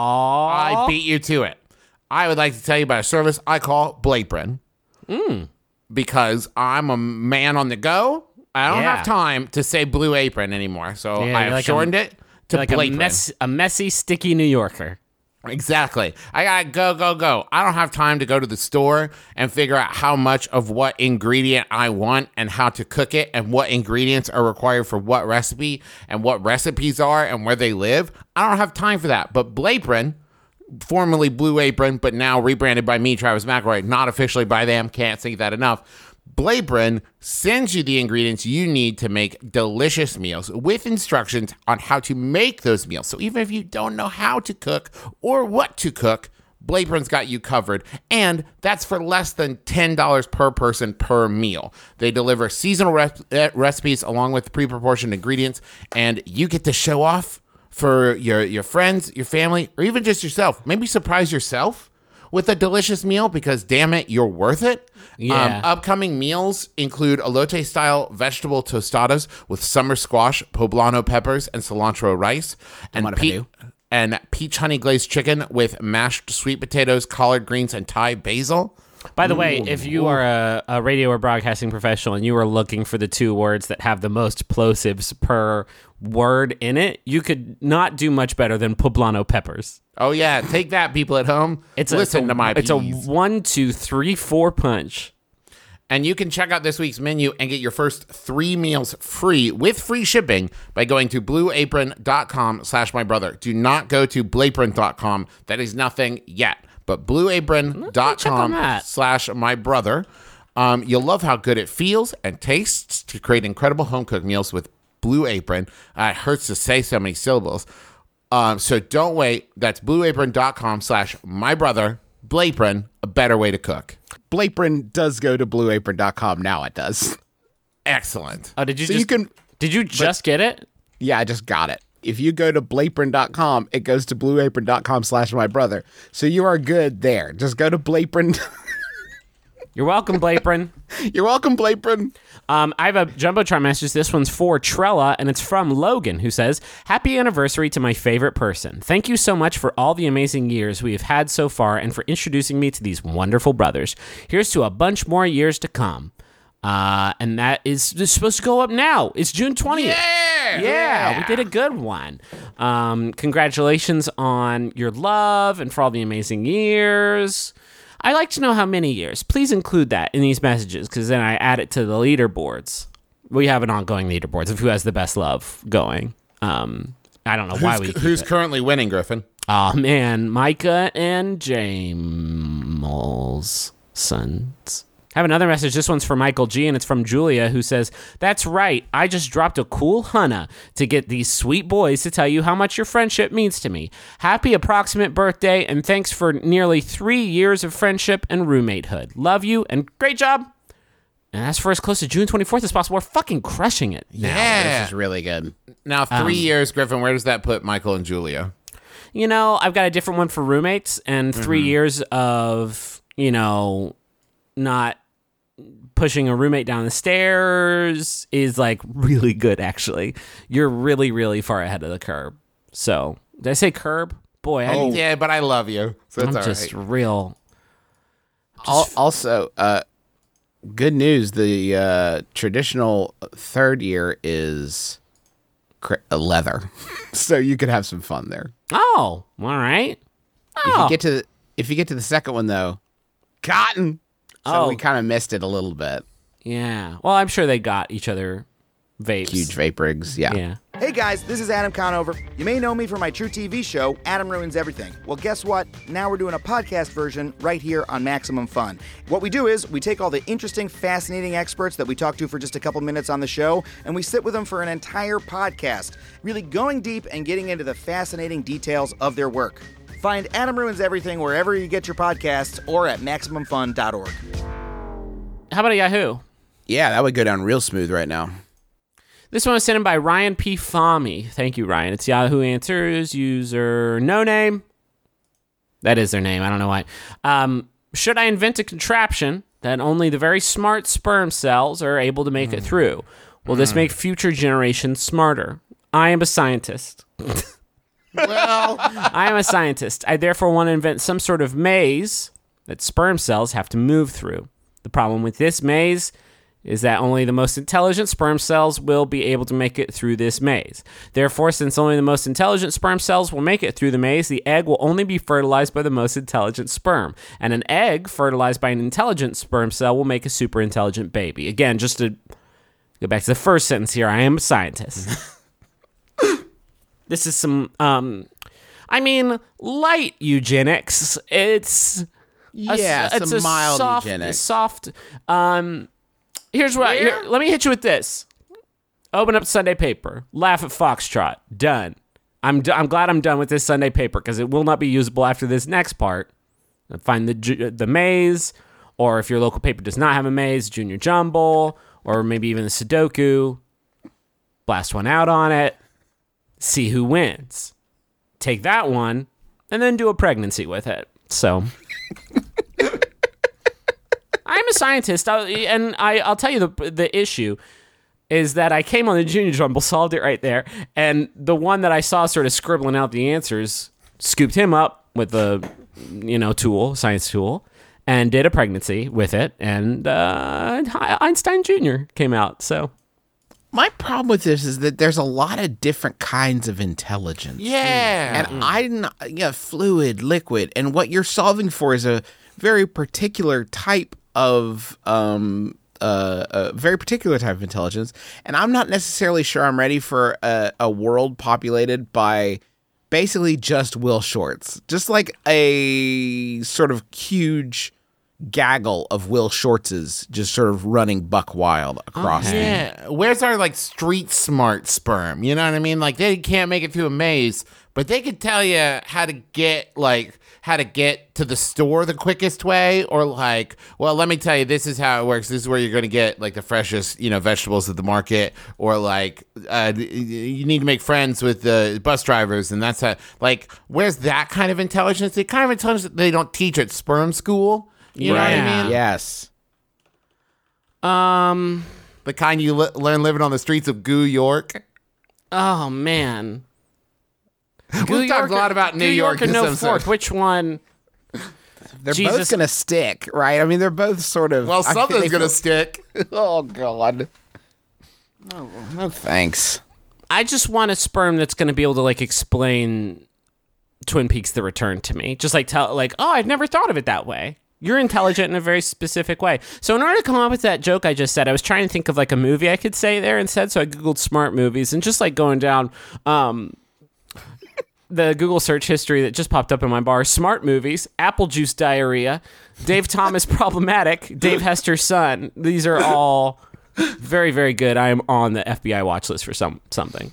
I beat you to it. I would like to tell you about a service I call Blapron. Mm. Because I'm a man on the go. I don't Yeah. have time to say Blue Apron anymore, so Yeah, I you're have like shortened a- it to like a, Blapron. mess, a messy, sticky New Yorker. Exactly. I gotta go, go, go. I don't have time to go to the store and figure out how much of what ingredient I want and how to cook it and what ingredients are required for what recipe and what recipes are and where they live. I don't have time for that. But Blapron, formerly Blue Apron, but now rebranded by me, Travis McElroy, not officially by them, can't say that enough. Blapron sends you the ingredients you need to make delicious meals with instructions on how to make those meals. So even if you don't know how to cook or what to cook, Blapron's got you covered. And that's for less than ten dollars per person per meal. They deliver seasonal re- uh, recipes along with pre-proportioned ingredients, and you get to show off for your, your friends, your family, or even just yourself. Maybe surprise yourself with a delicious meal because, damn it, you're worth it. Yeah. Um, upcoming meals include elote-style vegetable tostadas with summer squash, poblano peppers, and cilantro rice, and, Tomato pe- padu. and peach honey glazed chicken with mashed sweet potatoes, collard greens, and Thai basil. By the way, if you are a, a radio or broadcasting professional and you are looking for the two words that have the most plosives per word in it, you could not do much better than poblano peppers. Oh yeah, take that, people at home. It's a, Listen it's a, to my It's peas. a one, two, three, four punch. And you can check out this week's menu and get your first three meals free with free shipping by going to blueapron.com slash my brother. Do not go to blapron dot com. That is nothing yet. But blueapron.com that. slash my brother. Um, you'll love how good it feels and tastes to create incredible home cooked meals with Blue Apron. Uh, it hurts to say so many syllables. Um, so don't wait. That's blueapron.com slash my brother. Blapron, a better way to cook. Blapron does go to blue apron dot com now. It does. Excellent. Oh, did you So just you can. Did you just get it? Yeah, I just got it. If you go to blapron dot com, it goes to blueapron dot com slash my brother. So you are good there. Just go to Blapron. You're welcome, Blapron. You're welcome, Blapron. Um, I have a Jumbotron message. This one's for Trella, and it's from Logan, who says, Happy anniversary to my favorite person. Thank you so much for all the amazing years we have had so far and for introducing me to these wonderful brothers. Here's to a bunch more years to come. Uh, and that is, is supposed to go up now. It's June twentieth. Yeah! Yeah, we did a good one. Um, congratulations on your love and for all the amazing years. I like to know how many years. Please include that in these messages because then I add it to the leaderboards. We have an ongoing leaderboards of who has the best love going. Um, I don't know why we Who's, keep who's it. currently winning, Griffin? Oh, man. Micah and James' sons. I have another message. This one's for Michael G, and it's from Julia, who says, That's right. I just dropped a cool hunna to get these sweet boys to tell you how much your friendship means to me. Happy approximate birthday, and thanks for nearly three years of friendship and roommatehood. Love you, and great job. And that's for as close to June twenty-fourth as possible. We're fucking crushing it now. This is really good. Now, three years, Griffin, where does that put Michael and Julia? You know, I've got a different one for roommates, and three years of, you know, not pushing a roommate down the stairs is like really good, actually. You're really, really far ahead of the curb. So, did I say curb? Boy, I Oh, yeah, but I love you. So it's I'm all just right. real. Al- also, uh, good news. The uh, traditional third year is cr- uh, leather. So you could have some fun there. Oh, all right. If Oh, you get to if you get to the second one though, cotton. So Oh. we kind of missed it a little bit. yeah. Well, I'm sure they got each other vapes. Huge vape rigs. Yeah. Yeah. Hey guys, this is Adam Conover. You may know me from my True T V show, Adam Ruins Everything. Well, guess what? Now we're doing a podcast version right here on Maximum Fun. What we do is we take all the interesting, fascinating experts that we talk to for just a couple minutes on the show, and we sit with them for an entire podcast, really going deep and getting into the fascinating details of their work. Find Adam Ruins Everything wherever you get your podcasts or at maximum fun dot org. How about a Yahoo? Yeah, that would go down real smooth right now. This one was sent in by Ryan P. Fahmy. Thank you, Ryan. It's Yahoo Answers, user no name. That is their name. I don't know why. Um, should I invent a contraption that only the very smart sperm cells are able to make it through? Will this make future generations smarter? I am a scientist. Well, I am a scientist. I therefore want to invent some sort of maze that sperm cells have to move through. The problem with this maze is that only the most intelligent sperm cells will be able to make it through this maze. Therefore, since only the most intelligent sperm cells will make it through the maze, the egg will only be fertilized by the most intelligent sperm. And an egg fertilized by an intelligent sperm cell will make a super intelligent baby. Again, just to go back to the first sentence here, I am a scientist. This is some, um, I mean, light eugenics. It's... Yeah, a, it's some a mild soft, eugenics. soft. Um, here's what. Here, let me hit you with this. Open up Sunday paper. Laugh at Foxtrot. Done. I'm. D- I'm glad I'm done with this Sunday paper because it will not be usable after this next part. Find the ju- the maze, or if your local paper does not have a maze, Junior Jumble, or maybe even the Sudoku. Blast one out on it. See who wins. Take that one, and then do a pregnancy with it. So. I'm a scientist, I'll, and I, I'll tell you the the issue is that I came on the Junior Jumble, solved it right there, and the one that I saw sort of scribbling out the answers, scooped him up with a, you know, tool, science tool, and did a pregnancy with it, and uh, Einstein Junior came out, so... My problem with this is that there's a lot of different kinds of intelligence. yeah. And I'm not, yeah, fluid, liquid, and what you're solving for is a very particular type of um uh a very particular type of intelligence, and I'm not necessarily sure I'm ready for a, a world populated by basically just Will Shorts, just like a sort of huge gaggle of Will Shortses just sort of running buck wild across the Yeah, where's our like street smart sperm? You know what I mean? Like they can't make it through a maze, but they could tell you how to get like how to get to the store the quickest way, or like, well, let me tell you, this is how it works. This is where you're going to get like the freshest, you know, vegetables at the market, or like uh, you need to make friends with the bus drivers, and that's how. Like, where's that kind of intelligence? The kind of intelligence that they don't teach at sperm school. You know what I mean? Yes. Um... The kind you li- learn living on the streets of New York. Oh, man. We've talked a lot about New York or this No episode. Fork. Which one? They're Jesus. both going to stick, right? I mean, they're both sort of... Well, I think something's they going to feel- stick. Oh, God. No, no thanks. I just want a sperm that's going to be able to like explain Twin Peaks: The Return to me. Just like tell, like, oh, I've never thought of it that way. You're intelligent in a very specific way. So in order to come up with that joke I just said, I was trying to think of like a movie I could say there instead. So I Googled smart movies and just like going down um, the Google search history that just popped up in my bar. Smart movies, Apple Juice Diarrhea, Dave Thomas Problematic, Dave Hester's Son. These are all very, very good. I am on the F B I watch list for some something.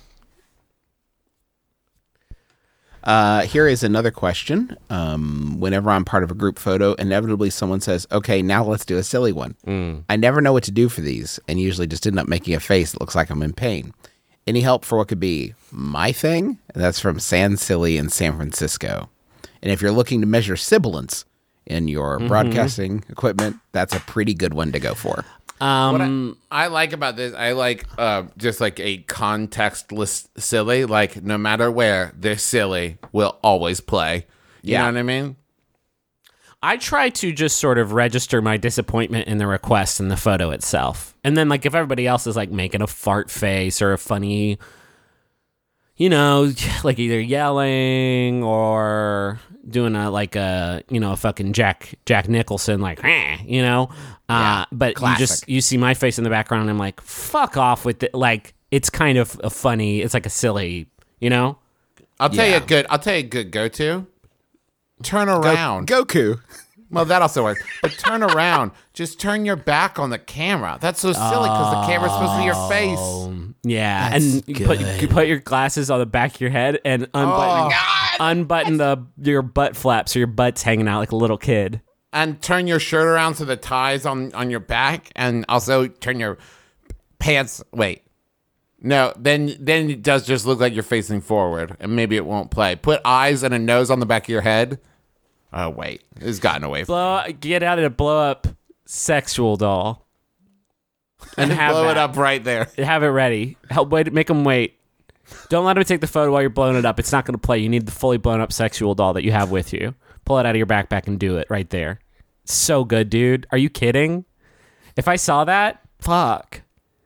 Uh, here is another question. Um, whenever I'm part of a group photo, inevitably someone says, okay, now let's do a silly one. Mm. I never know what to do for these, and usually just end up making a face that looks like I'm in pain. Any help for what could be my thing? And that's from San Silly in San Francisco. And if you're looking to measure sibilance in your Mm-hmm. broadcasting equipment, that's a pretty good one to go for. Um, What I, I like about this, I like uh, just like a contextless silly. Like no matter where, this silly will always play. You Yeah. know what I mean? I try to just sort of register my disappointment in the request in the photo itself. And then, like, if everybody else is, like, making a fart face or a funny, you know, like either yelling or doing a, like, a, you know, a fucking Jack Jack Nicholson, like, eh, you know? Uh, but classic. you just, you see my face in the background and I'm like, fuck off with it. Like, it's kind of a funny, it's like a silly, you know? I'll tell you Yeah. a good. I'll tell you a good go-to. Turn around. Goku. Well, that also works. But turn around. Just turn your back on the camera. That's so silly because the camera's supposed to be your face. Um, yeah, That's and you put you put your glasses on the back of your head and unbutton Oh. unbutton the your butt flaps so your butt's hanging out like a little kid. And turn your shirt around so the tie's on, on your back. And also turn your pants. Wait. No, then then it does just look like you're facing forward. And maybe it won't play. Put eyes and a nose on the back of your head. Oh, wait. It's gotten away from Blow get out of the blow up sexual doll. and have blow that. it up right there. Have it ready. Help wait, make them wait. Don't let them take the photo while you're blowing it up. It's not going to play. You need the fully blown up sexual doll that you have with you. Pull it out of your backpack and do it right there. So good, dude. Are you kidding? If I saw that, fuck.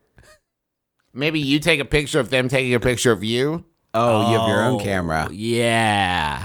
Maybe you take a picture of them taking a picture of you. Oh, you have your own Oh, camera. Yeah.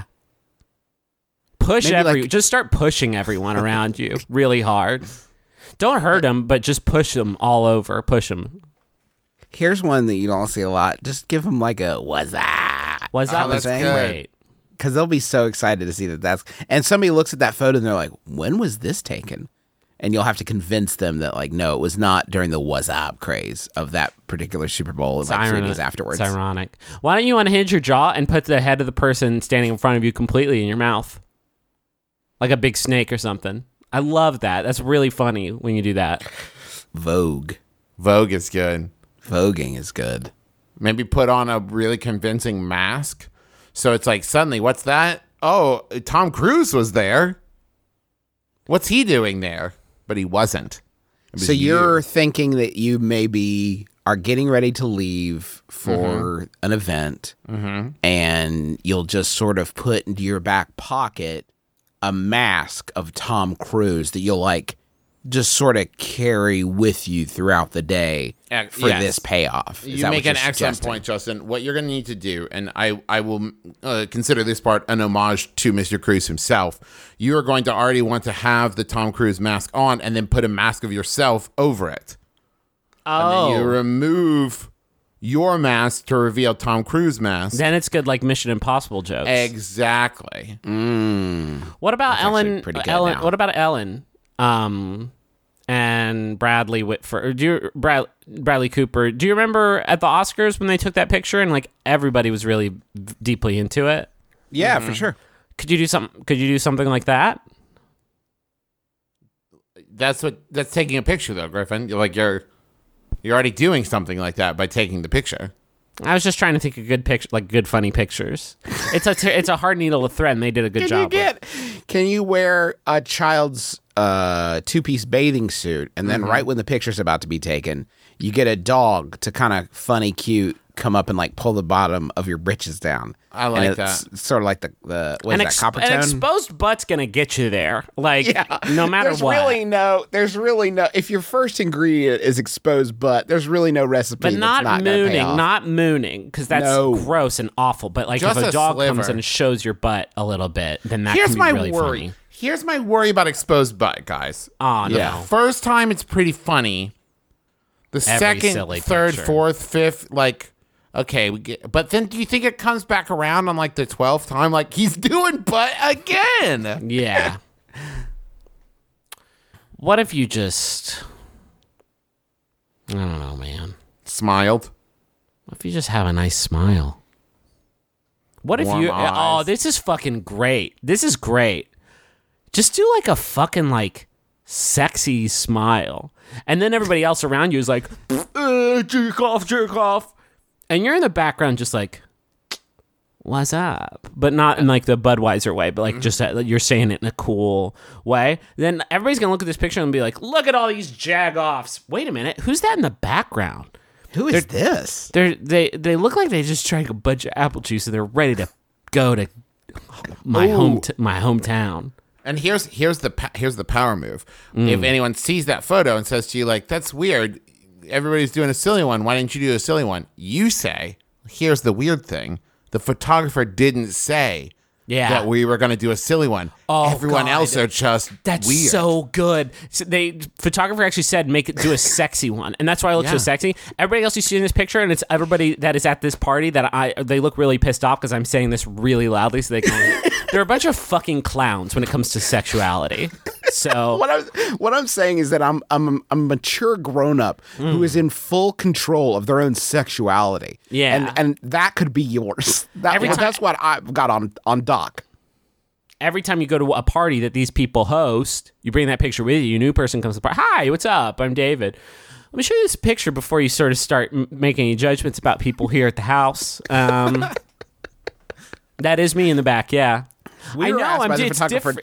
Push Maybe every. like- just start pushing everyone around you really hard. Don't hurt them, but just push them all over. Push them. Here's one that you don't see a lot. Just give them like a what's that? Was that Oh, was that's great? Because they'll be so excited to see that that's. And somebody looks at that photo and they're like, when was this taken? And you'll have to convince them that, like, no, it was not during the what's up craze of that particular Super Bowl, It's like three ironic. days afterwards. It's ironic. Why don't you unhinge your jaw and put the head of the person standing in front of you completely in your mouth? Like a big snake or something. I love that. That's really funny when you do that. Vogue. Vogue is good. Voguing is good. Maybe put on a really convincing mask. So it's like, suddenly, what's that? Oh, Tom Cruise was there. What's he doing there? But he wasn't. It was So you're you. thinking that you maybe are getting ready to leave for an event, and you'll just sort of put into your back pocket a mask of Tom Cruise that you'll like just sort of carry with you throughout the day Ex- for yes. this payoff. Is You that make what an you're excellent suggesting? point, Justin. What you're going to need to do, and I, I will uh, consider this part an homage to Mister Cruise himself. You are going to already want to have the Tom Cruise mask on and then put a mask of yourself over it. And then you Oh. remove your mask to reveal Tom Cruise mask. Then it's good like Mission Impossible jokes. Exactly. What about That's actually Ellen? pretty good Ellen. now. What about Ellen? Um, and Bradley Whitford. Or do you, Brad, Bradley Cooper? Do you remember at the Oscars when they took that picture and like everybody was really v- deeply into it? Yeah, for sure. Could you do something? Could you do something like that? That's what. That's taking a picture, though, Griffin. You're like you're, you're already doing something like that by taking the picture. I was just trying to think of good picture, like good funny pictures. It's a t- it's a hard needle to thread, and they did a good Can job. you with- get? Can you wear a child's uh, two-piece bathing suit, and then right when the picture's about to be taken, you get a dog to kind of funny, cute, come up and like pull the bottom of your britches down. I like and it's that. Sort of like the the what An, is ex- that copper an tone? exposed butt's gonna get you there. Like no matter there's what. really no. There's really no. If your first ingredient is exposed butt, there's really no recipe. But that's not, not gonna pay mooning, off. not mooning, because that's No. gross and awful. But like Just if a a dog comes sliver. and shows your butt a little bit, then that Here's can be my really worry. funny. Here's my worry about exposed butt, guys. Oh no. Yeah. First time, it's pretty funny. The second, silly third, picture. fourth, fifth, like, okay, we get. But then, do you think it comes back around on like the twelfth time? Like he's doing butt again. Yeah. What if you just I don't know, man. Smiled. What if you just have a nice smile? What if Warm you eyes. Oh, this is fucking great. This is great. Just do like a fucking like sexy smile. And then everybody else around you is like, uh, jerk off, jerk off. And you're in the background just like, what's up? But not in like the Budweiser way, but like just that you're saying it in a cool way. Then everybody's going to look at this picture and be like, look at all these jag-offs. Wait a minute. Who's that in the background? Who is this? They're, they they look like they just drank a bunch of apple juice and they're ready to go to my home t- my hometown. And here's here's the pa- here's the power move. If anyone sees that photo and says to you like, "That's weird," everybody's doing a silly one. Why didn't you do a silly one? You say, "Here's the weird thing: the photographer didn't say Yeah. that we were going to do a silly one. Oh, Everyone God. else are just That's weird." so good. So they photographer actually said make it do a sexy one, and that's why I look so Yeah. sexy. Everybody else you see in this picture, and it's everybody that is at this party that I they look really pissed off because I'm saying this really loudly, so they can. They're a bunch of fucking clowns when it comes to sexuality. So What I'm what I'm saying is that I'm I'm a mature grown up who is in full control of their own sexuality. Yeah. and and that could be yours. That, Every well, time- that's what I've got on on doc. every time you go to a party that these people host, you bring that picture with you. A new person comes to the party. Hi, what's up? I'm David. Let me show you this picture before you sort of start m- making any judgments about people here at the house. Um, that is me in the back. Yeah, We I were know. asked I'm by the it's photographer different. to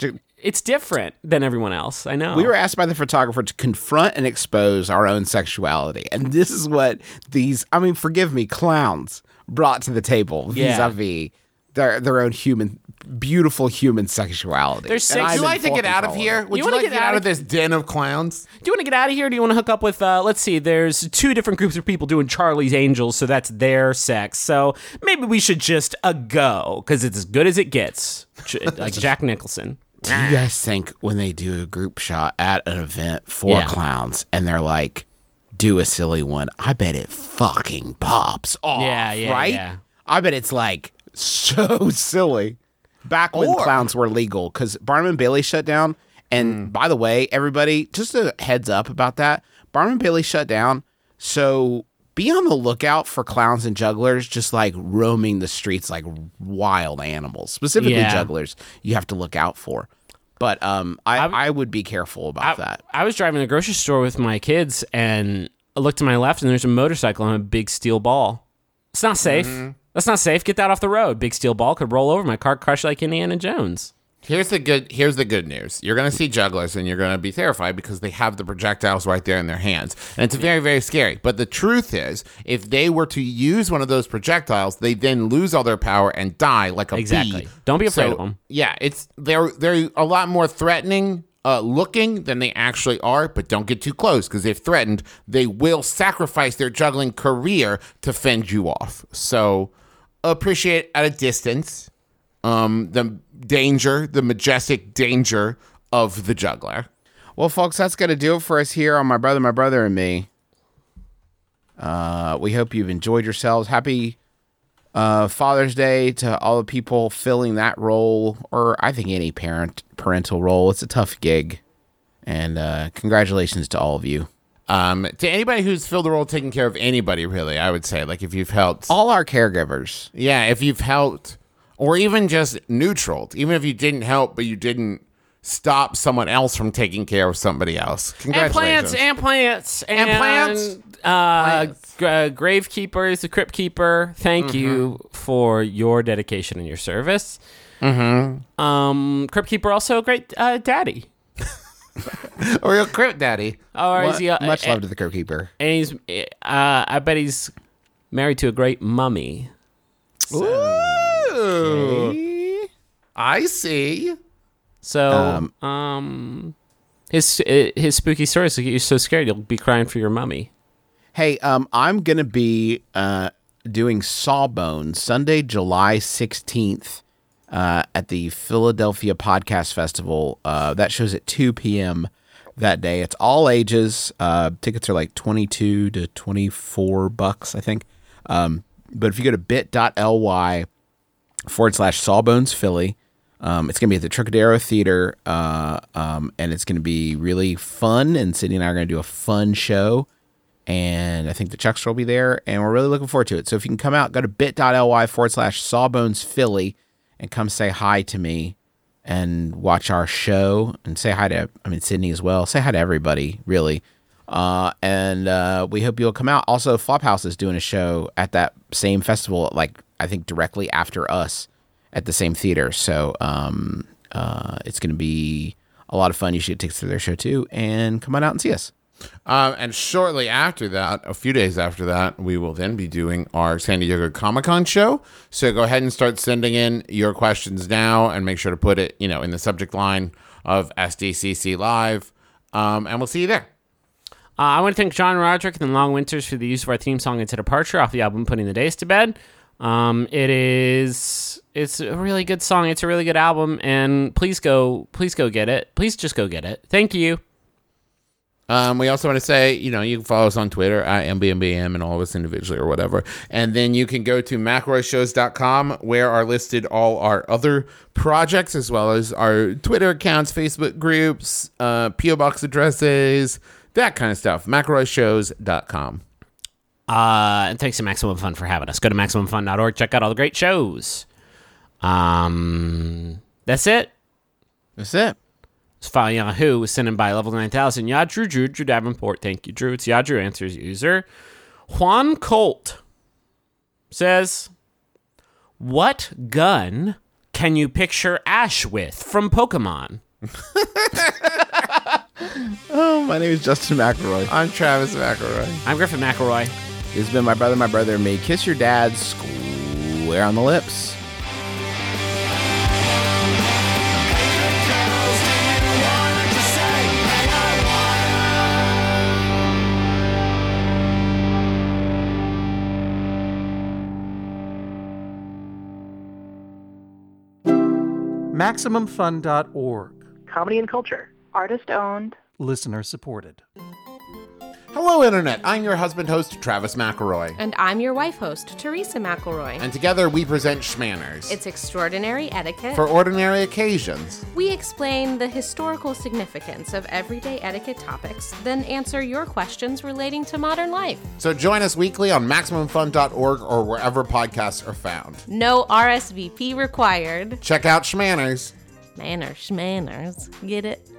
it's different than everyone else. I know. We were asked by the photographer to confront and expose our own sexuality. And this is what these, I mean, forgive me, clowns brought to the table Yeah. vis-a-vis their, their own human, beautiful human sexuality. There's And six- I've Would you been like to get fucking out of following here? it. Would You you, wanna like to get get out out of- of this den of clowns? Do you want to get out of here? Or do you want to hook up with, uh, let's see, there's two different groups of people doing Charlie's Angels, so that's their sex. So maybe we should just uh, go, because it's as good as it gets. J- like Jack Nicholson. Do you guys think when they do a group shot at an event for Yeah. clowns and they're like, do a silly one, I bet it fucking pops off. Yeah, yeah, right? yeah. I bet it's like so silly. Back when Or- clowns were legal, because Barnum and Bailey shut down. And by the way, everybody, just a heads up about that. Barnum and Bailey shut down. So be on the lookout for clowns and jugglers just like roaming the streets like wild animals. Specifically Yeah. jugglers you have to look out for. But um, I, I'm- I would be careful about I, that. I was driving to the grocery store with my kids, and I looked to my left, and there's a motorcycle and a big steel ball. It's not safe. That's not safe. Get that off the road. Big steel ball could roll over my car, crush like Indiana Jones. Here's the good. Here's the good news. You're gonna see jugglers, and you're gonna be terrified because they have the projectiles right there in their hands, and it's very, very scary. But the truth is, if they were to use one of those projectiles, they then lose all their power and die like a Exactly. bee. Don't be afraid So, of them. Yeah, it's they're they're a lot more threatening uh, looking than they actually are. But don't get too close, because if threatened, they will sacrifice their juggling career to fend you off. So appreciate at a distance um, the danger, the majestic danger of the juggler. Well, folks, that's going to do it for us here on My Brother, My Brother, and Me. Uh, we hope you've enjoyed yourselves. Happy uh, Father's Day to all the people filling that role, or I think any parent parental role. It's a tough gig. And uh, congratulations to all of you. Um, to anybody who's filled the role taking care of anybody, really, I would say, like if you've helped, All our caregivers. yeah, if you've helped, or even just neutral, even if you didn't help, but you didn't stop someone else from taking care of somebody else. And Congratulations. plants, and plants, and, plants. Uh, gra- gravekeepers, the crypt keeper. Thank Mm-hmm. you for your dedication and your service. Mm-hmm. Um, crypt keeper also a great uh, daddy. or your crypt daddy. Or is Mu- he, uh, much uh, love to the Keeper. And he's, uh, I bet he's married to a great mummy. Ooh. I see. So, Um, um, his uh, his spooky stories will get you so scared you'll be crying for your mummy. Hey, um, I'm going to be uh, doing Sawbones Sunday, July sixteenth uh, at the Philadelphia Podcast Festival. Uh, that show's at two p.m. that day. It's all ages. Uh, tickets are like twenty-two to twenty-four bucks, I think. Um, but if you go to bit.ly forward slash Sawbones Philly, um, it's going to be at the Trocadero Theater, uh, um, and it's going to be really fun. And Sydney and I are going to do a fun show. And I think the Chuckster will be there, and we're really looking forward to it. So if you can come out, go to bit.ly forward slash Sawbones Philly and come say hi to me and watch our show and say hi to, I mean, Sydney as well. Say hi to everybody, really. Uh, and uh, we hope you'll come out. Also, Flophouse is doing a show at that same festival, like I think directly after us at the same theater. So um, uh, it's going to be a lot of fun. You should get tickets to their show too, and come on out and see us. Um, and shortly after that, a few days after that, we will then be doing our San Diego Comic-Con show. So go ahead and start sending in your questions now, and make sure to put it, you know, in the subject line of S D C C Live. Um, and we'll see you there. Uh, I want to thank John Roderick and the Long Winters for the use of our theme song "Into Departure" off the album "Putting the Days to Bed." Um, it is it's a really good song. It's a really good album, and please go, please go get it. Please just go get it. Thank you. Um, we also want to say, you know, you can follow us on Twitter at M B M B M and all of us individually or whatever. And then you can go to McElroy Shows dot com, where are listed all our other projects, as well as our Twitter accounts, Facebook groups, uh, P O Box addresses, that kind of stuff. McElroy Shows dot com. Uh, and thanks to Maximum Fun for having us. Go to maximum fun dot org. Check out all the great shows. Um, that's it. That's it. It's File Yahoo was sent in by Level nine thousand. Yeah, Drew, Drew, Drew Davenport. Thank you, Drew. It's Yeah, Drew Answers user. Juan Colt says, what gun can you picture Ash with from Pokemon? Oh, my name is Justin McElroy. I'm Travis McElroy. I'm Griffin McElroy. It's been My Brother, My Brother and Me. Kiss your dad square on the lips. Maximum Fun dot org. Comedy and culture. Artist owned. Listener supported. Hello, Internet. I'm your husband host, Travis McElroy. And I'm your wife host, Teresa McElroy. And together we present Schmanners. It's extraordinary etiquette. For ordinary occasions. We explain the historical significance of everyday etiquette topics, then answer your questions relating to modern life. So join us weekly on Maximum Fun dot org or wherever podcasts are found. No R S V P required. Check out Schmanners. Manners, schmanners. Get it?